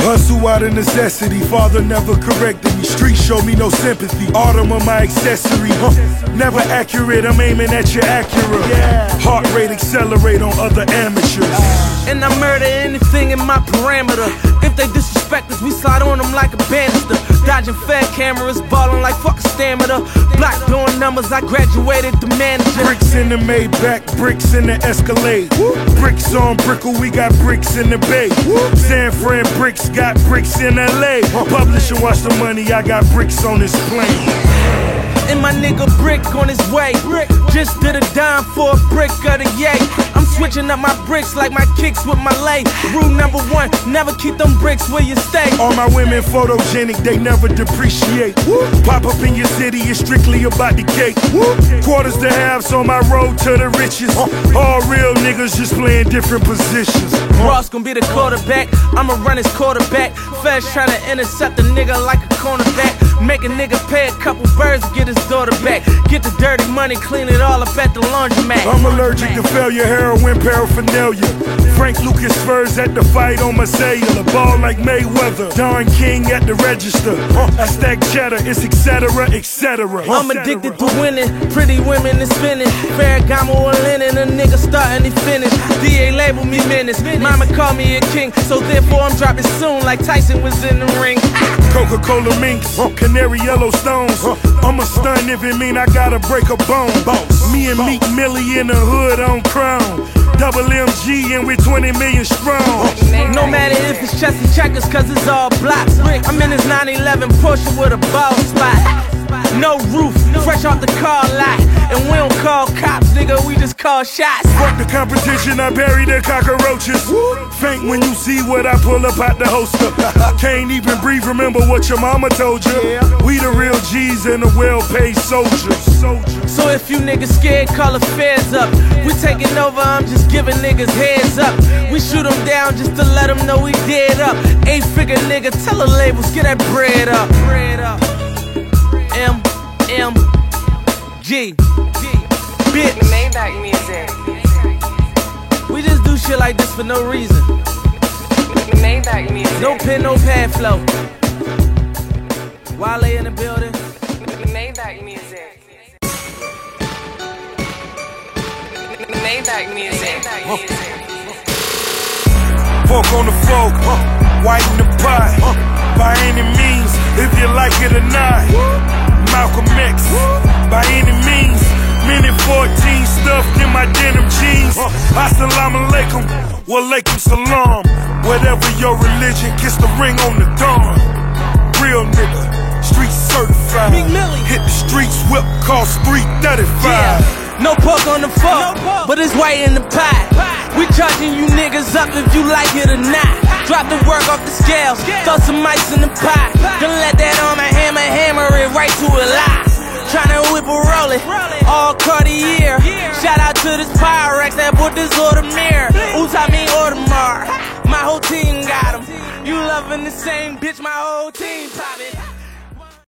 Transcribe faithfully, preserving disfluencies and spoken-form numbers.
Hustle out of necessity, father never corrected me. Street show me no sympathy, autumn of my accessory. Huh. Never accurate, I'm aiming at your Acura. Heart rate accelerate on other amateurs. And I murder anything in my parameter. If they disrespect us, we slide on them like a banister. Dodging fed cameras, ballin' like fucking stamina. Block doing numbers, I graduated the manager. Bricks in the Maybach, bricks in the Escalade. Woo. Bricks on Brickell, we got bricks in the Bay. Woo. San Fran bricks got bricks in L A. Huh. Publish and watch the money, I got bricks on this plane. And my nigga Brick on his way. Just did a dime for a brick of the yay. I'm switching up my bricks like my kicks with my lay. Rule number one, never keep them bricks where you stay. All my women photogenic, they never depreciate. Woo. Pop up in your city, it's strictly about the cake. Woo. Quarters to halves on my road to the riches. All real niggas just playing different positions. Ross gon' be the quarterback, I'ma run his quarterback. Feds tryna intercept a nigga like a cornerback. Make a nigga pay a couple birds to get his daughter back. Get the dirty money, clean it all up at the laundromat. I'm allergic to failure, heroin, paraphernalia. Frank Lucas Spurs at the fight on my cellular. Ball like Mayweather, Don King at the register. I stack cheddar, it's et cetera, et cetera. I'm addicted to winning, pretty women and spinning. Ferragamo or linen, a nigga starting to finish. D A label me menace, mama call me a king. So therefore I'm dropping soon like Tyson was in the ring. Coca-Cola minks, canary yellow stones. I'ma stun if it mean I gotta break a bone. Me and Meek Millie in the hood on Crown. Double M G and we're twenty million strong. No matter if it's chess and checkers, cause it's all blocks. I'm in this nine eleven Porsche with a ball spot. No roof, fresh off the car lot. And we don't call cops, nigga, we just call shots. Fuck the competition, I bury the cockroaches. Faint when you see what I pull up out the holster. Can't even breathe, remember what your mama told you. We the real G's and the well-paid soldiers. So if you niggas scared, call the feds up. We taking over, I'm just giving niggas heads up. We shoot them down just to let them know we dead up. Eight figure nigga, tell the labels, get that bread up. Bread up. M, M, G, bitch. Maybach music. We just do shit like this for no reason. Maybach music. No pen, no pad flow. Wale in the building. Maybach music. Maybach music. Fork on the fork, white in the pot. By any means, if you like it or not. Malcolm X, by any means. Minute fourteen stuffed in my denim jeans. Assalamu alaikum, walaikum salam. Whatever your religion, kiss the ring on the dawn. Real nigga, street certified. Hit the streets, whip cost three thirty-five. Yeah. No pork on the fork, no, but it's white in the pot. We charging you niggas up if you like it or not. Drop the work off the scales, throw some ice in the pot. Then let that on my hammer, hammer it right to a lot. Tryna whip a roll it, all Cartier. Shout out to this Pyrex that bought this Audemars. Oops, I mean Audemars. My whole team got 'em. You loving the same bitch, my whole team poppin'.